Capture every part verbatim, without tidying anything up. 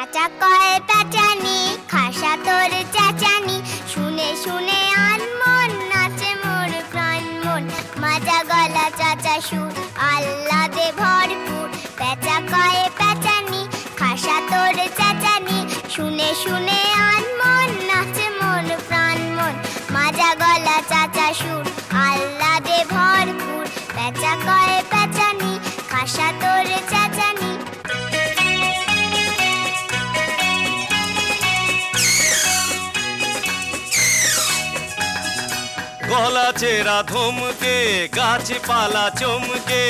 পেঁচা কয় পেঁচানি, খাসা তোর চেঁচানি, শুনে শুনে আনমন নাচে মোর প্রাণ মন। মাজা গলা চাচা সুর আহ্লাদে ভরপুর, পেঁচা কয় পেঁচানি, খাসা তোর চেঁচানি, শুনে শুনে আনমন নাচে মোর প্রাণ মন। মাজা গলা চাচা সুর আহ্লাদে ভরপুর, পেঁচা কয় পেঁচানি, খাসা তোর চেঁচানি। গলা চেরা ধমকে, গাছপালা চমকে,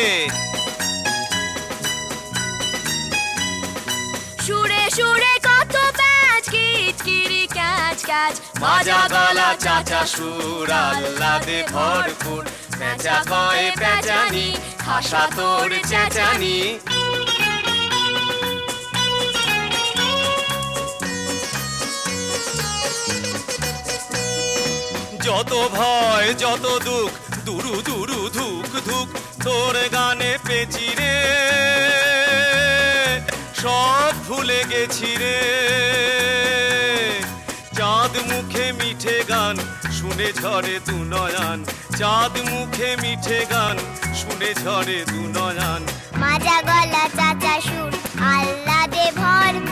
সুরে সুরে কত প্যাচ, কিচকিরি ক্যাচ ক্যাচ, মাজা গলা চাচা সুর আহ্লাদে ভরপুর, পেঁচা কয় পেঁচানি, খাসা তোর চেঁচানি। যত ভয় যত দুঃখ দুরু দুরু ধুক ধুক, তোর গানে পেঁচি রে সব ভুলে গেছি রে। চাঁদ মুখে মিঠে গান শুনে ঝরে দু নয়ন, চাঁদ মুখে মিঠে গান শুনে ঝরে দু নয়ন। মাজা গলা চাচা সুর আহ্লাদে ভরপুর,